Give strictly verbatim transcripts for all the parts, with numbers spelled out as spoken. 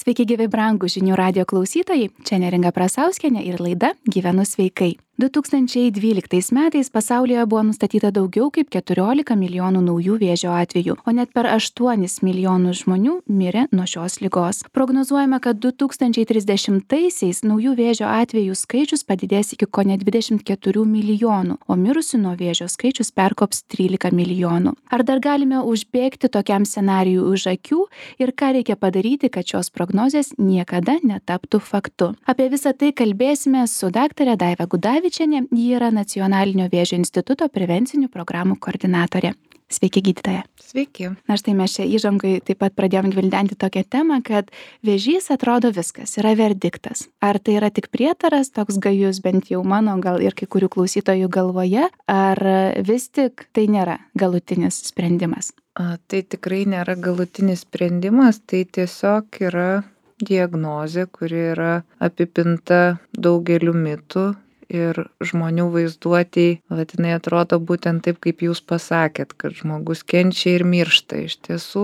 Sveiki gyvi brangūs žinių radijo klausytojai, čia Neringa Prasauskienė ir laida Gyvenu sveikai. du tūkstančiai dvyliktais metais pasaulyje buvo nustatyta daugiau kaip keturiolika milijonų naujų vėžio atvejų, o net per aštuonis milijonus žmonių mirė nuo šios ligos. Prognozuojama, kad du tūkstančiai trisdešimtaisiais naujų vėžio atvejų skaičius padidės iki kone dvidešimt keturių milijonų, o mirusių nuo vėžio skaičius perkops trylika milijonų. Ar dar galime užbėgti tokiam scenarijui už akių ir ką reikia padaryti, kad šios prognozės niekada netaptų faktu? Apie visą tai kalbėsime su daktare Daiva Gudavičienė. Ji yra Nacionalinio vėžio instituto prevencinių programų koordinatorė. Sveiki, gydytoja. Sveiki. Na štai mes čia įžangai taip pat pradėjom gvildenti tokią temą, kad vėžys atrodo viskas, yra verdiktas. Ar tai yra tik prietaras, toks gajus bent jau mano, gal ir kai kurių klausytojų galvoje, ar vis tik tai nėra galutinis sprendimas? A, tai tikrai nėra galutinis sprendimas, tai tiesiog yra diagnozė, kuri yra apipinta daugeliu mitų. Ir žmonių vaizduotėj, vat jinai atrodo būtent taip, kaip jūs pasakėt, kad žmogus kenčia ir miršta. Iš tiesų,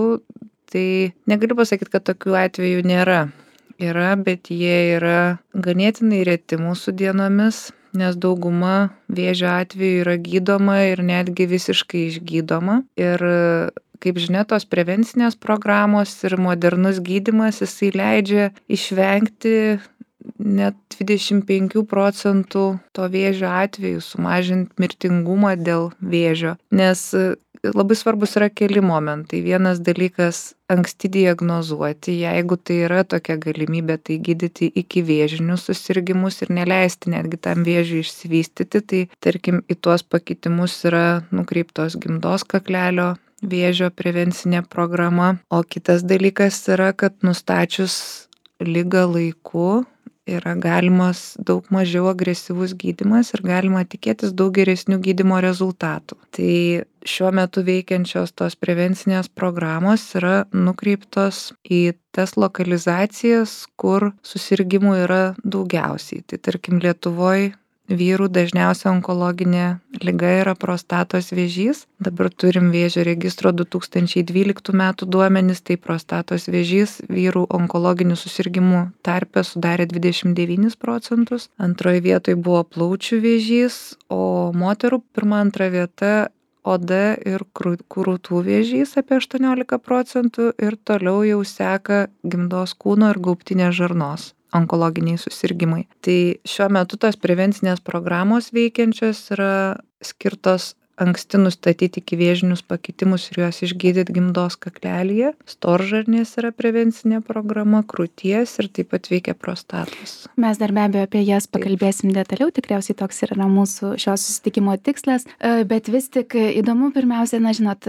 tai negaliu pasakyti, kad tokių atvejų nėra. Yra, bet jie yra ganėtinai reti mūsų dienomis, nes dauguma vėžio atvejų yra gydoma ir netgi visiškai išgydoma. Ir kaip žinia, tos prevencinės programos ir modernus gydymas, jisai leidžia išvengti net dvidešimt penkių procentų to vėžio atvejų, sumažinti mirtingumą dėl vėžio. Nes labai svarbus yra keli momentai. Vienas dalykas - anksti diagnozuoti, jeigu tai yra tokia galimybė, tai gydyti iki vėžinius susirgimus ir neleisti netgi tam vėžiui išsivystyti. Tai tarkim, į tuos pakitimus yra nukreiptos gimdos kaklelio vėžio prevencinė programa. O kitas dalykas yra, kad nustačius ligą laiku yra galimas daug mažiau agresyvus gydymas ir galima tikėtis daug geresnių gydymo rezultatų. Tai šiuo metu veikiančios tos prevencinės programos yra nukreiptos į tas lokalizacijas, kur susirgimų yra daugiausiai. Tai tarkim Lietuvoj vyrų dažniausia onkologinė liga yra prostatos vėžys. Dabar turim vėžio registro du tūkstančiai dvyliktų metų duomenis, tai prostatos vėžys vyrų onkologinių susirgimų tarpe sudarė dvidešimt devynis procentus. Antroje vietoje buvo plaučių vėžys, o moterų pirma antra vieta oda ir krūtų vėžys apie aštuoniolika procentų ir toliau jau seka gimdos kūno ir gaubtinės žarnos onkologiniai susirgimai. Tai šiuo metu tos prevencinės programos veikiančios yra skirtos anksti nustatyti ikivėžinius pakitimus ir juos išgydyti gimdos kaklelyje. Storžarnės yra prevencinė programa, krūties ir taip pat veikia prostatos. Mes dar be abejo apie jas pakalbėsim detaliau, tikriausiai toks yra mūsų šio susitikimo tikslas, bet vis tik įdomu pirmiausia, na žinot,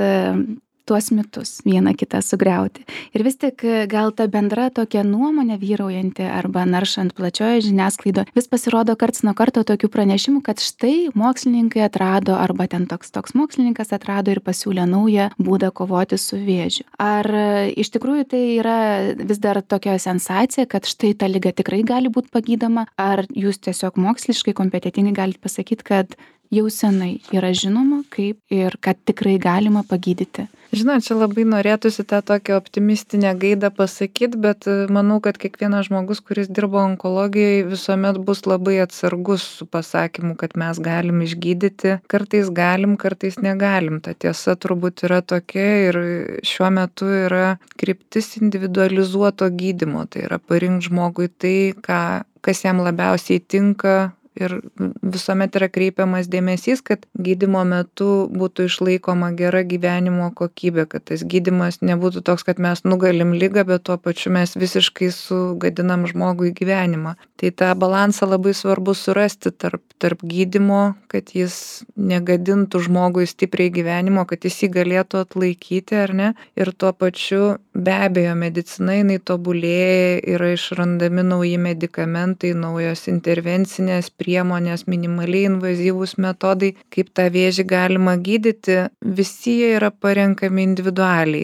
tuos mitus vieną kitą sugriauti. Ir vis tik gal ta bendra tokia nuomonė vyraujanti arba naršant plačioje žiniasklaidoje, vis pasirodo karts nuo karto tokių pranešimų, kad štai mokslininkai atrado arba ten toks toks mokslininkas atrado ir pasiūlė naują būdą kovoti su vėžiu. Ar iš tikrųjų tai yra vis dar tokia sensacija, kad štai ta liga tikrai gali būti pagydoma, ar jūs tiesiog moksliškai kompetentingai galite pasakyti, kad jau senai yra žinoma, kaip ir kad tikrai galima pagydyti? Žinot, čia labai norėtųsi tą tokią optimistinę gaidą pasakyti, bet manau, kad kiekvienas žmogus, kuris dirbo onkologijoje, visuomet bus labai atsargus su pasakymu, kad mes galim išgydyti. Kartais galim, kartais negalim. Ta tiesa turbūt yra tokia ir šiuo metu yra kryptis individualizuoto gydymo. Tai yra parinkti žmogui tai, ką, kas jam labiausiai tinka. Ir visuomet yra kreipiamas dėmesys, kad gydymo metu būtų išlaikoma gera gyvenimo kokybė, kad tas gydymas nebūtų toks, kad mes nugalim ligą, bet tuo pačiu mes visiškai sugadinam žmogui gyvenimą. Tai tą balansą labai svarbu surasti tarp, tarp gydymo, kad jis negadintų žmogui stipriai gyvenimo, kad jis jį galėtų atlaikyti, ar ne? Ir tuo pačiu be abejo medicina jinai tobulėja, yra išrandami nauji medikamentai, naujos intervencinės priemonės, minimaliai invazyvūs metodai, kaip tą vėžį galima gydyti, visi jie yra parenkami individualiai.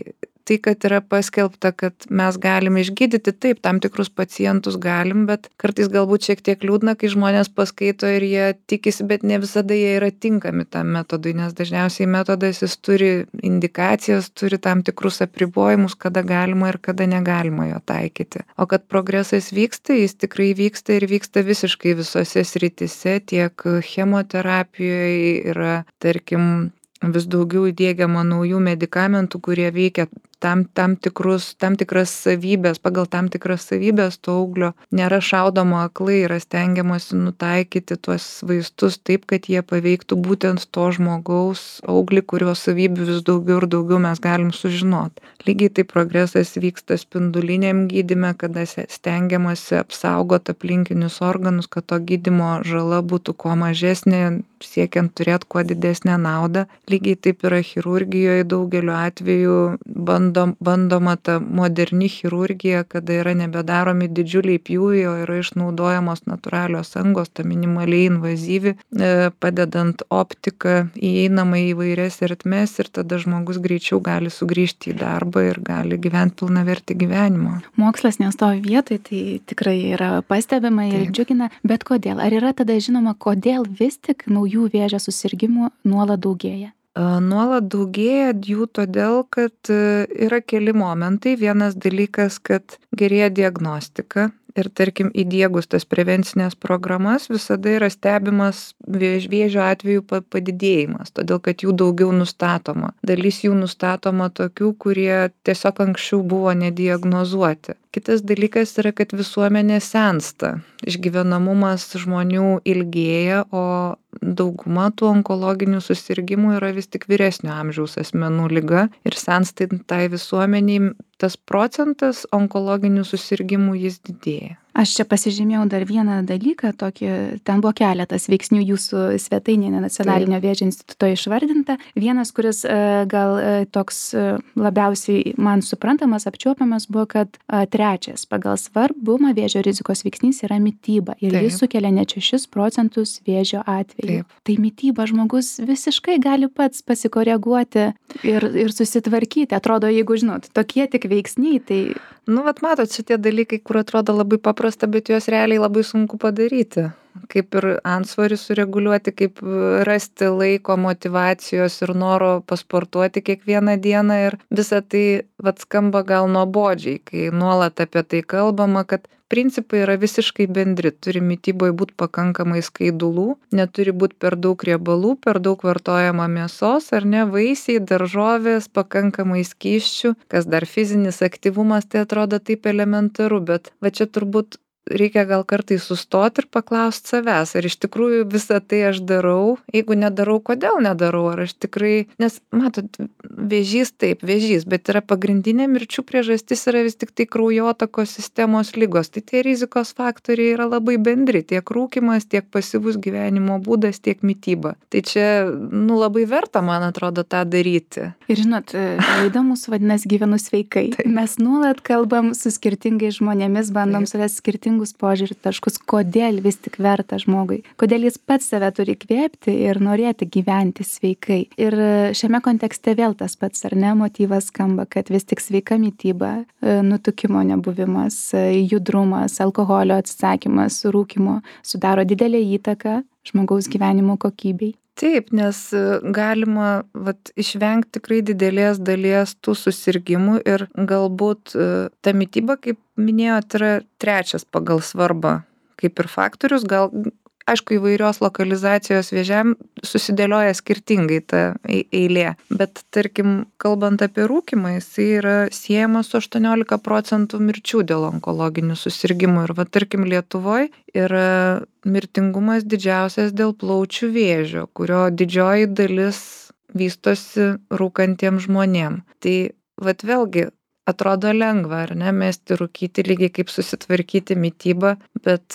tai, kad yra paskelbta, kad mes galim išgydyti, taip, tam tikrus pacientus galim, bet kartais galbūt šiek tiek liūdna, kai žmonės paskaito ir jie tikisi, bet ne visada jie yra tinkami tam metodui, nes dažniausiai metodas jis turi indikacijas, turi tam tikrus apribojimus, kada galima ir kada negalima jo taikyti. O kad progresas vyksta, jis tikrai vyksta ir vyksta visiškai visose srityse, tiek chemoterapijoje yra, tarkim, vis daugiau įdiegiama naujų medikamentų, kurie veikia tam, tam, tikrus, tam tikras savybės, pagal tam tikras savybės to auglio nėra šaudoma aklai, yra stengiamasi nutaikyti tuos vaistus taip, kad jie paveiktų būtent to žmogaus auglį, kurio savybių vis daugiau ir daugiau mes galim sužinoti. Lygiai taip progresas vyksta spinduliniam gydyme, kada stengiamasi apsaugoti aplinkinius organus, kad to gydymo žala būtų kuo mažesnė, siekiant turėti kuo didesnę naudą. Lygiai taip yra chirurgijoje daugeliu atveju bandom, bandoma ta moderni chirurgija, kada yra nebedaromi didžiuliai pjūviai, o yra išnaudojamos natūralios angos, ta minimaliai invazyvi, padedant optiką įeinama į įvairias ertmes ir tada žmogus greičiau gali sugrįžti į darbą ir gali gyventi pilnavertį gyvenimą. Mokslas nestovi vietoj, tai tikrai yra pastebima ir Taip. Džiugina, bet kodėl? Ar yra tada žinoma, kodėl vis tik naujų vėžio susirgimų nuolat daugėja? Nuolat daugėja jų todėl, kad yra keli momentai. Vienas dalykas, kad gerėja diagnostika ir tarkim įdiegus tas prevencinės programas visada yra stebimas vėžio atveju padidėjimas, todėl kad jų daugiau nustatoma. Dalis jų nustatoma tokių, kurie tiesiog anksčiau buvo nediagnozuoti. Kitas dalykas yra, kad visuomenė sensta, išgyvenamumas žmonių ilgėja, o dauguma tų onkologinių susirgymų yra vis tik vyresnio amžiaus asmenų liga ir senstant tai visuomeniai tas procentas onkologinių susirgymų jis didėja. Aš čia pasižymėjau dar vieną dalyką, tokį, ten buvo keletas veiksnių jūsų svetainėje Nacionalinio vėžio instituto išvardinta. Vienas, kuris gal toks labiausiai man suprantamas, apčiuopiamas, buvo, kad trečias pagal svarbumą vėžio rizikos veiksnys yra mityba ir Taip. Jis sukelia net šešis procentus vėžio atvejų. Taip. Tai mityba žmogus visiškai gali pats pasikoreguoti ir, ir susitvarkyti. Atrodo, jeigu žinot, tokie tik veiksniai, tai... Nu, vat matot, šitie dalykai, kur atrodo labai paprasta, bet juos realiai labai sunku padaryti. Kaip ir antsvorį sureguliuoti, kaip rasti laiko, motyvacijos ir noro pasportuoti kiekvieną dieną ir visa tai vat skamba gal nuobodžiai, kai nuolat apie tai kalbama, kad principai yra visiškai bendri. Turi mityboje būti pakankamai skaidulų, neturi būti per daug riebalų, per daug vartojama mėsos ar ne, vaisiai, daržovės, pakankamai skysčių, kas dar fizinis aktyvumas, tai atrodo taip elementaru, bet va čia turbūt reikia gal kartais sustoti ir paklausti savęs, ar iš tikrųjų visą tai aš darau, jeigu nedarau, kodėl nedarau, ar aš tikrai, nes matot, vėžys taip, vėžys, bet yra pagrindinė mirčių priežastis yra vis tik tai kraujotakos sistemos ligos, tai tie rizikos faktoriai yra labai bendri, tiek rūkymas, tiek pasyvus gyvenimo būdas, tiek mityba. Tai čia, nu, labai verta, man atrodo, tą daryti. Ir žinot, laida mūsų vadinasi Gyvenu sveikai. Taip. Mes nuolat kalbam su skirtingais žmonėmis, bandom savęs skirtingus požiūrį taškus, kodėl vis tik verta žmogui, kodėl jis pats save turi kvėpti ir norėti gyventi sveikai. Ir šiame kontekste vėl tas pats, ar ne, motyvas skamba, kad vis tik sveika mityba, nutukimo nebuvimas, judrumas, alkoholio atsisakymas, rūkymo sudaro didelę įtaką žmogaus gyvenimo kokybei. Taip, nes galima vat, išvengti tikrai didelės dalies tų susirgymų ir galbūt ta mityba, kaip minėjot, yra trečias pagal svarbą kaip ir faktorius, gal aišku įvairios lokalizacijos vėžiam susidėlioja skirtingai ta eilė, bet tarkim, kalbant apie rūkymą, jisai yra siejamas su aštuoniolika procentų mirčių dėl onkologinių susirgymų ir va tarkim Lietuvoje yra mirtingumas didžiausias dėl plaučių vėžio, kurio didžioji dalis vystosi rūkantiem žmonėm. Tai vat vėlgi atrodo lengva, ar ne, mesti rūkyti lygiai kaip susitvarkyti mitybą, bet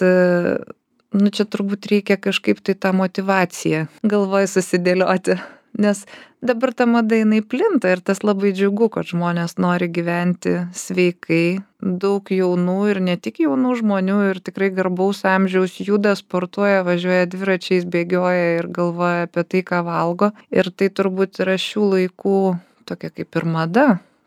nu čia turbūt reikia kažkaip tai tą motyvaciją galvoj susidėlioti, nes dabar ta mada jinai plinta ir tas labai džiugu, kad žmonės nori gyventi sveikai, daug jaunų ir ne tik jaunų žmonių ir tikrai garbaus amžiaus juda, sportuoja, važiuoja dviračiais, bėgioja ir galvoja apie tai, ką valgo ir tai turbūt yra šių laikų tokia kaip ir mada,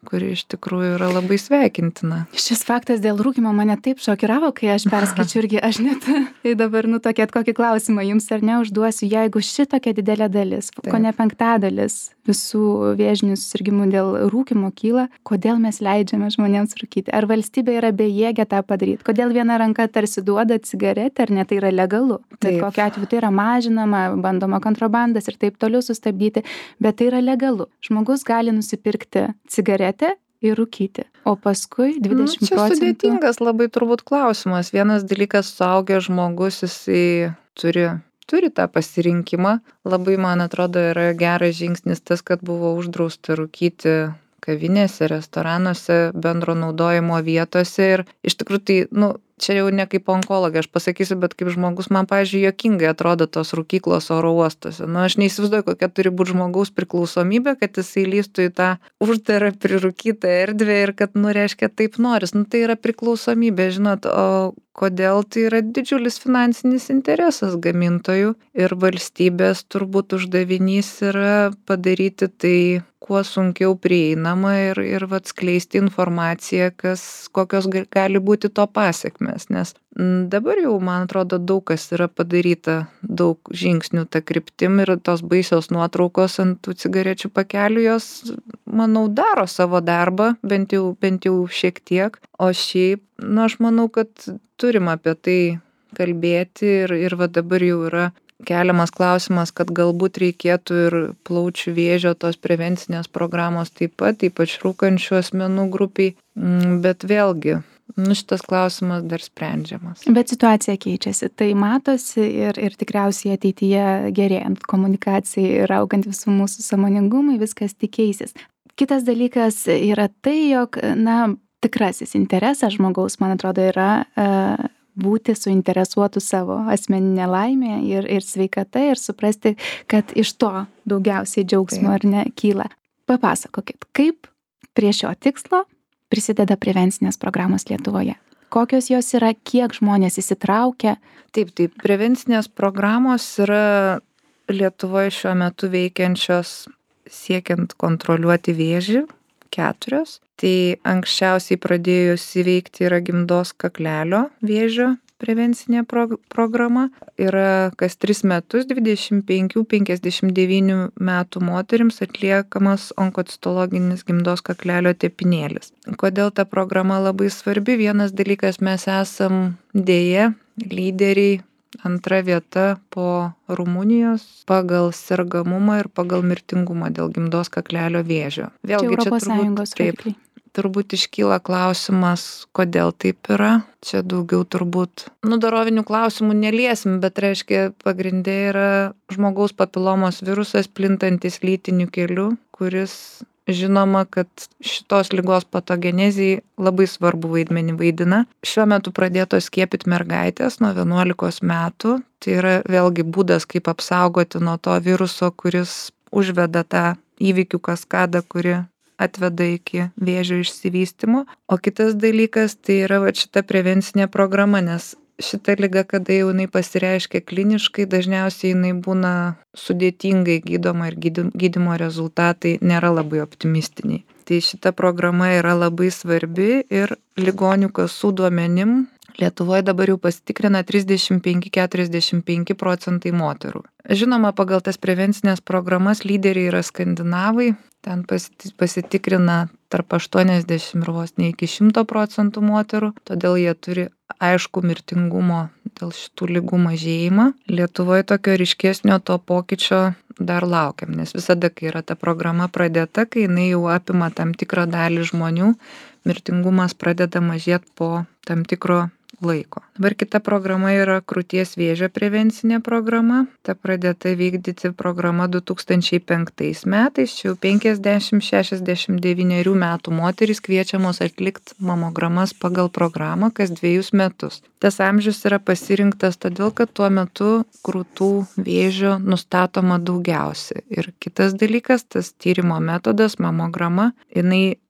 kuri iš tikrųjų yra labai sveikintina. Šis faktas dėl rūkymo mane taip šokiravo, kai aš perskaičiu irgi, aš net tai dabar nu tokį kokį klausimą jums ar ne užduosiu, jeigu šitokia didelė dalis, ko ne penktadalis visų vėžinių susirgimų dėl rūkymo kyla, kodėl mes leidžiame žmonėms rūkyti? Ar valstybė yra bejėgė tą padaryti? Kodėl viena ranka tarsi duoda cigaretę, ar ne tai yra legalu? Bet kokiu atveju tai yra mažinama, bandoma kontrabandas ir taip toliau sustabdyti, bet tai yra legalu. Žmogus gali nusipirkti cigaretę ir rūkyti, o paskui dvidešimt procentų. Čia sudėtingas labai turbūt klausimas. Vienas dalykas, suaugęs žmogus, jisai turi, turi tą pasirinkimą. Labai, man atrodo, yra geras žingsnis tas, kad buvo uždrausta rūkyti kavinėse, restoranuose, bendro naudojimo vietose ir iš tikrųjų tai, nu, čia jau ne kaip onkologė, aš pasakysiu, bet kaip žmogus man, pavyzdžiui, juokingai atrodo tos rūkyklos oro uostuose. Nu, aš neįsivaizduoju, kokia turi būti žmogaus priklausomybė, kad jisai lįstų į tą uždarą prirūkytą erdvę ir kad, nu, reiškia, taip noris. Nu, tai yra priklausomybė, žinot, o kodėl tai yra didžiulis finansinis interesas gamintojų ir valstybės turbūt uždavinys yra padaryti tai kuo sunkiau prieinama ir, ir vat, skleisti informaciją, kas, kokios gali būti to pasiekmes. Nes dabar jau, man atrodo, daug kas yra padaryta, daug žingsnių tą kryptim ir tos baisios nuotraukos ant tų cigarečių pakelių jos, manau, daro savo darbą, bent jau, bent jau šiek tiek. O šiaip, nu, aš manau, kad turim apie tai kalbėti ir, ir va dabar jau yra keliamas klausimas, kad galbūt reikėtų ir plaučių vėžio tos prevencinės programos taip pat, ypač rūkančių asmenų grupiai, bet vėlgi, nu, šitas klausimas dar sprendžiamas. Bet situacija keičiasi, tai matosi ir, ir tikriausiai ateityje gerėjant komunikacijai ir augant visų mūsų sąmoningumui, viskas tik keisis. Kitas dalykas yra tai, jog, na, tikrasis interesas žmogaus, man atrodo, yra uh, būti suinteresuotų savo asmeninę laimę ir, ir sveikata ir suprasti, kad iš to daugiausiai džiaugsmo ar ne kyla. Papasakokit, kaip prie šio tikslo prisideda prevencinės programos Lietuvoje? Kokios jos yra, kiek žmonės įsitraukia? Taip, taip, prevencinės programos yra Lietuvoje šiuo metu veikiančios siekiant kontroliuoti vėžį, keturios. Tai anksčiausiai pradėjus įveikti yra gimdos kaklelio vėžio prevencinė pro- programa. Yra kas tris metus dvidešimt penkių iki penkiasdešimt devynių metų moterims atliekamas onkocitologinis gimdos kaklelio tepinėlis. Kodėl ta programa labai svarbi? Vienas dalykas, mes esam dėja lyderiai, antra vieta po Rumunijos pagal sergamumą ir pagal mirtingumą dėl gimdos kaklelio vėžio. Vėlgi, čia Europos Sąjungos rodikliai. Turbūt iškyla klausimas, kodėl taip yra. Čia daugiau turbūt, nu, dorovinių klausimų neliesim, bet reiškia, pagrindė yra žmogaus papilomos virusas plintantis lytiniu keliu, kuris žinoma, kad šitos ligos patogenezijai labai svarbu vaidmenį vaidina. Šiuo metu pradėtos skiepyti mergaitės nuo vienuolikos metų. Tai yra vėlgi būdas, kaip apsaugoti nuo to viruso, kuris užveda tą įvykių kaskadą, kuri atveda iki vėžio išsivystymo. O kitas dalykas tai yra va šita prevencinė programa, nes šita liga, kada jau jinai pasireiškia kliniškai, dažniausiai jinai būna sudėtingai gydoma ir gydymo rezultatai nėra labai optimistiniai. Tai šita programa yra labai svarbi ir ligonių kasų duomenim Lietuvoje dabar jau pasitikrina trisdešimt penki iki keturiasdešimt penki procentai moterų. Žinoma, pagal tas prevencinės programas lyderiai yra skandinavai, ten pasitikrina tarp aštuoniasdešimt ir vos ne iki šimto procentų moterų, todėl jie turi aišku mirtingumo dėl šitų ligų mažėjimą. Lietuvoje tokio ryškesnio to pokyčio dar laukiam, nes visada, kai yra ta programa pradėta, kai jinai jau apima tam tikrą dalį žmonių, mirtingumas pradeda mažėti po tam tikro laiko. Dabar kita programa yra krūties vėžio prevencinė programa. Ta pradėta vykdyti programa du tūkstančiai penktais metais. Čia jau penkiasdešimt šešiasdešimt devynerių metų moterys kviečiamos atlikti mamogramas pagal programą kas dviejus metus. Tas amžius yra pasirinktas todėl, kad tuo metu krūtų vėžio nustatoma daugiausia. Ir kitas dalykas, tas tyrimo metodas, mamograma, jinai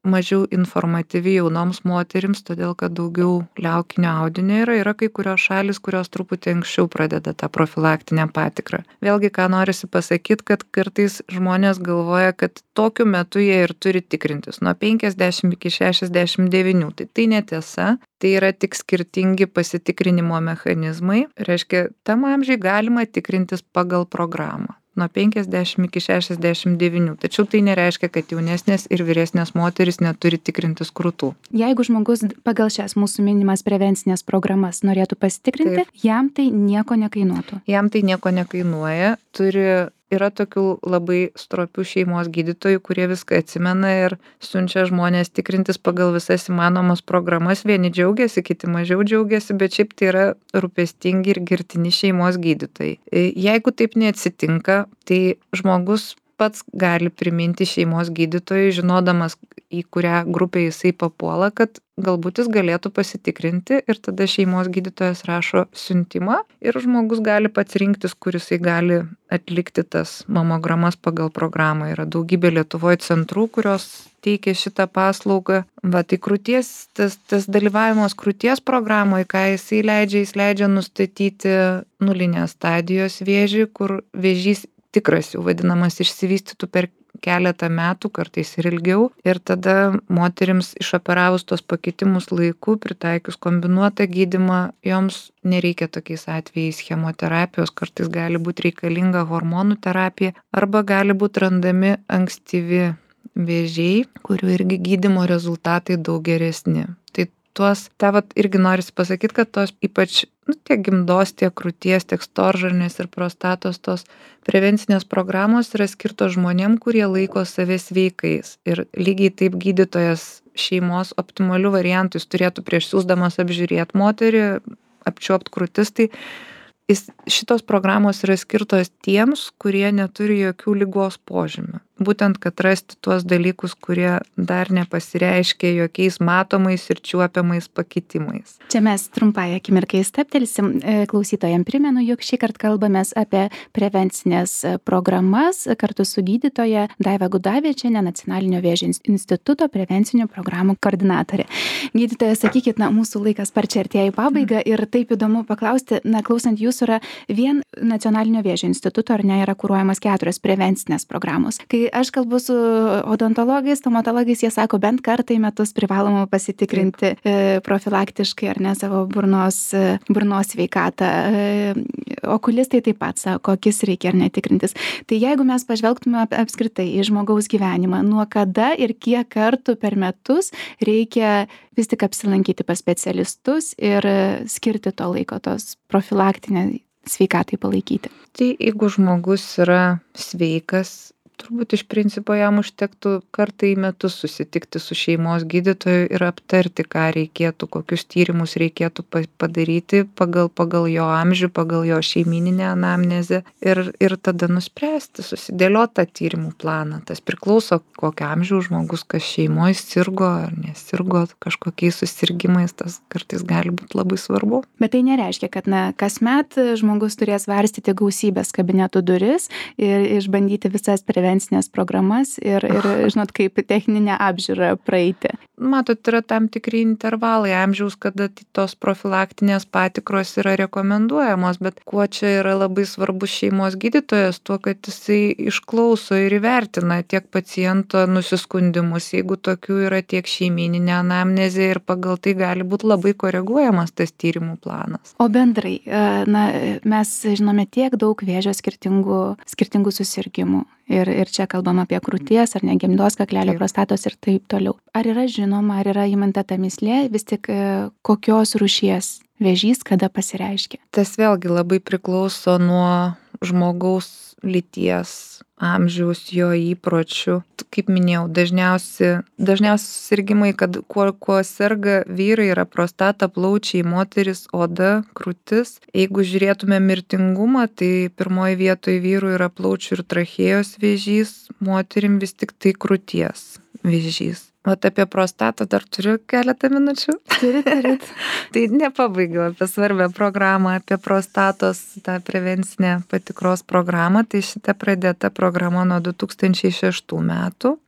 mažiau informatyvi jaunoms moterims, todėl kad daugiau liaukinio audinio yra. Yra kai kurios šalis, kurios truputį anksčiau pradeda tą profilaktinę patikrą. Vėlgi, ką norisi pasakyti, kad kartais žmonės galvoja, kad tokiu metu jie ir turi tikrintis nuo penkiasdešimt iki šešiasdešimt devynių. Tai tai netiesa. Tai yra tik skirtingi pasitikrinimo mechanizmai. Reiškia, tam amžiui galima tikrintis pagal programą. Nuo penkiasdešimt iki šešiasdešimt devynių. Tačiau tai nereiškia, kad jaunesnės ir vyresnės moteris neturi tikrintis krūtų. Jeigu žmogus pagal šias mūsų minimas prevencinės programas norėtų pasitikrinti, Taip. jam tai nieko nekainuotų. Jam tai nieko nekainuoja. Turi, yra tokių labai stropių šeimos gydytojų, kurie viską atsimena ir siunčia žmonės tikrintis pagal visas įmanomas programas. Vieni džiaugiasi, kiti mažiau džiaugiasi, bet šiaip tai yra rūpestingi ir girtini šeimos gydytojai. Jeigu taip neatsitinka, tai žmogus pats gali priminti šeimos gydytojui, žinodamas, į kurią grupę jisai papuola, kad galbūt jis galėtų pasitikrinti ir tada šeimos gydytojas rašo siuntimą ir žmogus gali pats rinktis, kur jisai gali atlikti tas mamogramas pagal programą. Yra daugybė Lietuvoje centrų, kurios teikia šitą paslaugą. Va, tai krūties, tas, tas dalyvavimas krūties programoje, ką jisai leidžia, jis leidžia nustatyti nulinės stadijos vėžį, kur vėžys tikras jau vadinamas išsivystytų per keletą metų, kartais ir ilgiau. Ir tada moterims išoperavus tos pakitimus laiku, pritaikius kombinuotą gydymą, joms nereikia tokiais atvejais chemoterapijos, kartais gali būti reikalinga hormonų terapija arba gali būti randami ankstyvi vėžiai, kurių irgi gydymo rezultatai daug geresni. Tai tuos, tą vat irgi norisi pasakyti, kad tos ypač nu, tiek gimdos, tiek krūties, tiek storžarnės ir prostatos tos prevencinės programos yra skirtos žmonėm, kurie laiko save sveikais. Ir lygiai taip gydytojas šeimos optimalių variantų jis turėtų prieš siūsdamas apžiūrėti moterį, apčiuopt krūtis. Tai jis, šitos programos yra skirtos tiems, kurie neturi jokių ligos požymių. Būtent, kad rasti tuos dalykus, kurie dar nepasireiškia jokiais matomais ir čiuopiamais pakitimais. Čia mes trumpai akimirkai stabtelsim. Klausytojams primenu, jog šį kartą kalbamės apie prevencinės programas kartu su gydytoja Daiva Gudavičiene, Nacionalinio vėžio instituto prevencinių programų koordinatorė. Gydytoja, sakykit, na, mūsų laikas sparčiai artėja į pabaigą ir taip įdomu paklausti, na, klausant jūsų, yra vien Nacionalinio vėžio instituto, ar ne, yra kuruojamas keturios prevencinės programos. Kai aš kalbu su odontologais, stomatologais, jie sako, bent kartą į metus privaloma pasitikrinti e, profilaktiškai ar ne savo burnos, e, burnos sveikatą. E, okulistai taip pat sako, akis reikia ar netikrintis. Tai jeigu mes pažvelgtume apskritai į žmogaus gyvenimą, nuo kada ir kiek kartų per metus reikia vis tik apsilankyti pas specialistus ir skirti to laiko tos profilaktinės sveikatai palaikyti. Tai jeigu žmogus yra sveikas, turbūt iš principo jam užtektų kartą į metus susitikti su šeimos gydytoju ir aptarti, ką reikėtų, kokius tyrimus reikėtų padaryti pagal, pagal jo amžių, pagal jo šeimyninę anamnezę ir, ir tada nuspręsti, susidėlioti tą tyrimų planą. Tas priklauso, kokio amžiaus žmogus, kas šeimoje sirgo ar nesirgo kažkokiais susirgymais, tas kartais gali būti labai svarbu. Bet tai nereiškia, kad na, kasmet žmogus turės varstyti gausybės kabinetų duris ir išbandyti visas prevencinės programas ir, ir žinot, kaip techninę apžiūrą praeiti. Matot, yra tam tikri intervalai amžiaus, kada tos profilaktinės patikros yra rekomenduojamos, bet kuo čia yra labai svarbus šeimos gydytojas, tuo, kad jisai išklauso ir įvertina tiek paciento nusiskundimus, jeigu tokių yra, tiek šeimyninė anamnezė ir pagal tai gali būti labai koreguojamas tas tyrimų planas. O bendrai, na, mes žinome tiek daug vėžio skirtingų, skirtingų susirgymų. Ir, ir čia kalbam apie krūties ar ne gimdos kaklelio, prostatos ir taip toliau. Ar yra žinoma, ar yra įminta ta mįslė, vis tik kokios rūšies vėžys kada pasireiškia? Tas vėlgi labai priklauso nuo žmogaus lyties, amžiaus, jo įpročių. Kaip minėjau, dažniausi, dažniausi susirgymai, kad kuo, kuo serga vyrai, yra prostata, plaučiai, moteris, oda, krūtis. Jeigu žiūrėtume mirtingumą, tai pirmoji vietoje vyrų yra plaučių ir trachėjos vėžys, moterim vis tik tai krūties vėžys. Vat apie prostatą dar turiu keletą minučių. Turit, turit. Tai nepabaigiau apie svarbę programą, apie prostatos tą prevencinę patikros programą. Tai šita pradėta programa nuo du tūkstančiai šeštų metų.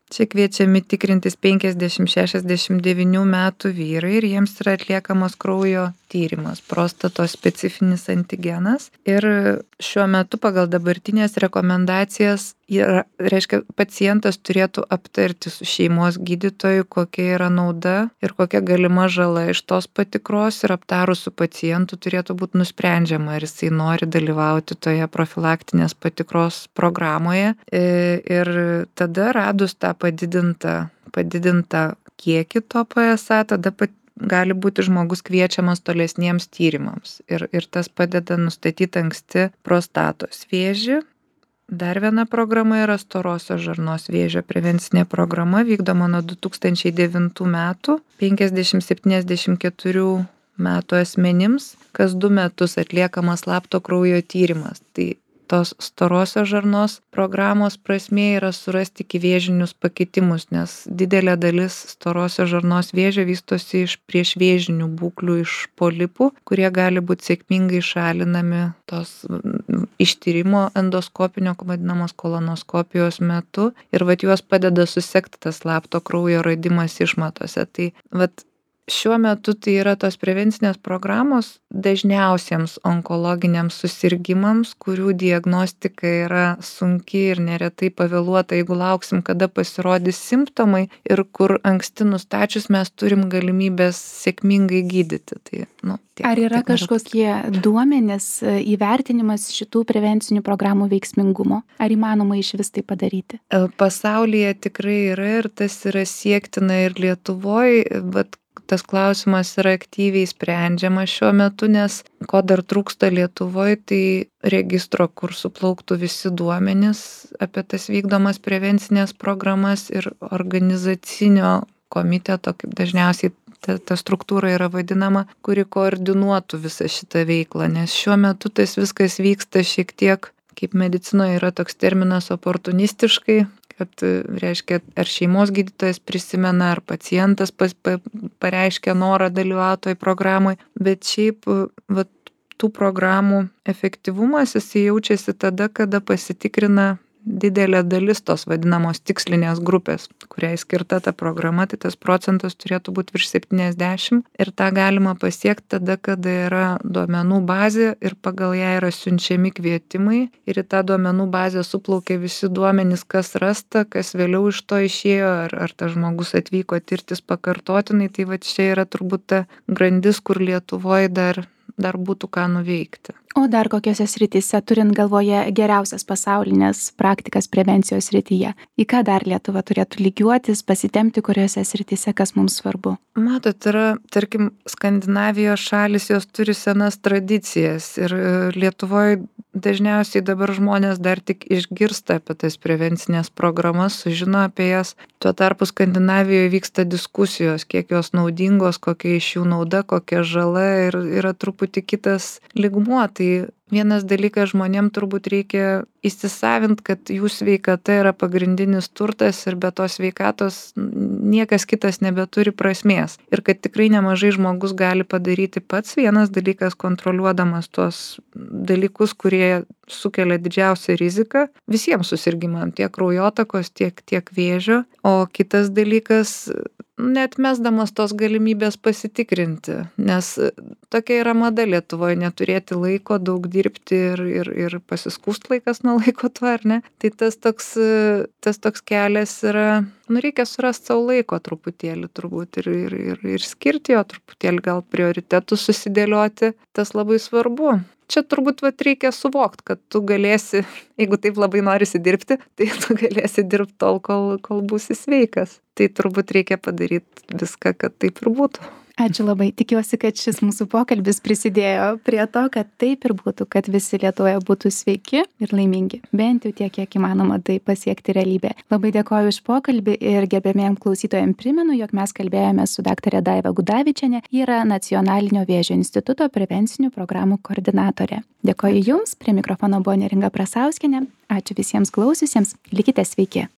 Čia kviečiami tikrintis penkiasdešimt šešiasdešimt devynių metų vyrai ir jiems yra atliekamas kraujo tyrimas, prostatos specifinis antigenas. Ir šiuo metu pagal dabartinės rekomendacijas, yra, reiškia, pacientas turėtų aptarti su šeimos gydytoju, kokia yra nauda ir kokia galima žala iš tos patikros, ir aptarus su pacientu turėtų būti nusprendžiama, ar jisai nori dalyvauti toje profilaktinės patikros programoje. Ir tada radus tą padidintą, padidintą kiekį to P S A, tada pat gali būti žmogus kviečiamas tolesniems tyrimams. Ir, ir tas padeda nustatyti anksti prostatos vėžį. Dar viena programa yra storosios žarnos vėžio prevencinė programa, vykdoma nuo du tūkstančiai devintų metų, penkiasdešimt septyniasdešimt keturių metų asmenims, kas du metus atliekamas slapto kraujo tyrimas. Tai tos storosios žarnos programos prasmė yra surasti ikivėžinius pakitimus, nes didelė dalis storosios žarnos vėžio vystosi iš priešvėžinių būklių, iš polipų, kurie gali būti sėkmingai šalinami tos ištyrimo endoskopinio, vadinamos kolonoskopijos metu, ir vat juos padeda susekti tas slapto kraujo radimas išmatose. Tai vat šiuo metu tai yra tos prevencinės programos dažniausiems onkologiniams susirgymams, kurių diagnostika yra sunki ir neretai pavėluota, jeigu lauksim, kada pasirodys simptomai, ir kur anksti nustačius mes turim galimybės sėkmingai gydyti. Tai, nu, tiek, Ar yra tiek kažkokie duomenys, įvertinimas šitų prevencinių programų veiksmingumo? Ar įmanoma iš vis tai padaryti? Pasaulyje tikrai yra, ir tas yra siektina ir Lietuvoje, bet tas klausimas yra aktyviai sprendžiamas šiuo metu, nes ko dar trūksta Lietuvoje, tai registro, kur suplauktų visi duomenys apie tas vykdomas prevencinės programas, ir organizacinio komiteto, kaip dažniausiai ta, ta struktūra yra vadinama, kuri koordinuotų visą šitą veiklą, nes šiuo metu tas viskas vyksta šiek tiek, kaip medicinoje yra toks terminas, oportunistiškai, kad, reiškia, ar šeimos gydytojas prisimena, ar pacientas pas, pa, pareiškia norą dalyvauti toj programai, bet šiaip vat, tų programų efektyvumas jisai jaučiasi tada, kada pasitikrina didelė dalis tos vadinamos tikslinės grupės, kuriai skirta ta programa, tai tas procentas turėtų būti virš septyniasdešimt, ir tą galima pasiekti tada, kada yra duomenų bazė ir pagal ją yra siunčiami kvietimai, ir į tą duomenų bazę suplaukia visi duomenys, kas rasta, kas vėliau iš to išėjo, ar, ar tas žmogus atvyko tirtis pakartotinai. Tai va čia yra turbūt ta grandis, kur Lietuvoje dar dar būtų ką nuveikti. O dar kokiose srityse, turint galvoje geriausias pasaulinės praktikas prevencijos srityje, į ką dar Lietuva turėtų lygiuotis, pasitemti, kuriuose srityse, kas mums svarbu? Matot, yra, tarkim, Skandinavijos šalis, jos turi senas tradicijas, ir Lietuvoje dažniausiai dabar žmonės dar tik išgirsta apie tas prevencinės programas, sužino apie jas. Tuo tarpu Skandinavijoje vyksta diskusijos, kiek jos naudingos, kokia iš jų nauda, kokia žala, ir yra truputį kitas lygmuo. Tai vienas dalykas, žmonėm turbūt reikia įsisavinti, kad jų sveikata yra pagrindinis turtas, ir be tos sveikatos niekas kitas nebeturi prasmės. Ir kad tikrai nemažai žmogus gali padaryti pats. Vienas dalykas, kontroliuodamas tuos dalykus, kurie sukelia didžiausią riziką visiems susirgymams, tiek kraujotakos, tiek, tiek vėžio. O kitas dalykas, neatmesdamas tos galimybės pasitikrinti, nes tokia yra mada Lietuvoje, neturėti laiko, daug dirbti ir, ir, ir pasiskūst laikas nuo laiko tuo, ar ne? Tai tas toks, tas toks kelias yra, nu reikia surasti savo laiko truputėlį turbūt, ir, ir, ir, ir skirti jo truputėlį, gal prioritetus susidėlioti, tas labai svarbu. Čia turbūt vat, reikia suvokti, kad tu galėsi, jeigu taip labai norisi dirbti, tai tu galėsi dirbti tol, kol, kol būsi sveikas. Tai turbūt reikia padaryti viską, kad taip ir būtų. Ačiū labai. Tikiuosi, kad šis mūsų pokalbis prisidėjo prie to, kad taip ir būtų, kad visi Lietuvoje būtų sveiki ir laimingi. Bent jau tiek, kiek įmanoma tai pasiekti realybė. Labai dėkoju už pokalbį, ir gerbėmėjim klausytojams primenu, jog mes kalbėjome su daktare Daiva Gudavičienė, ji yra Nacionalinio vėžio instituto prevencinių programų koordinatorė. Dėkoju Jums, prie mikrofono buvo Neringa Prasauskienė. Ačiū visiems klausiusiems, likite sveiki.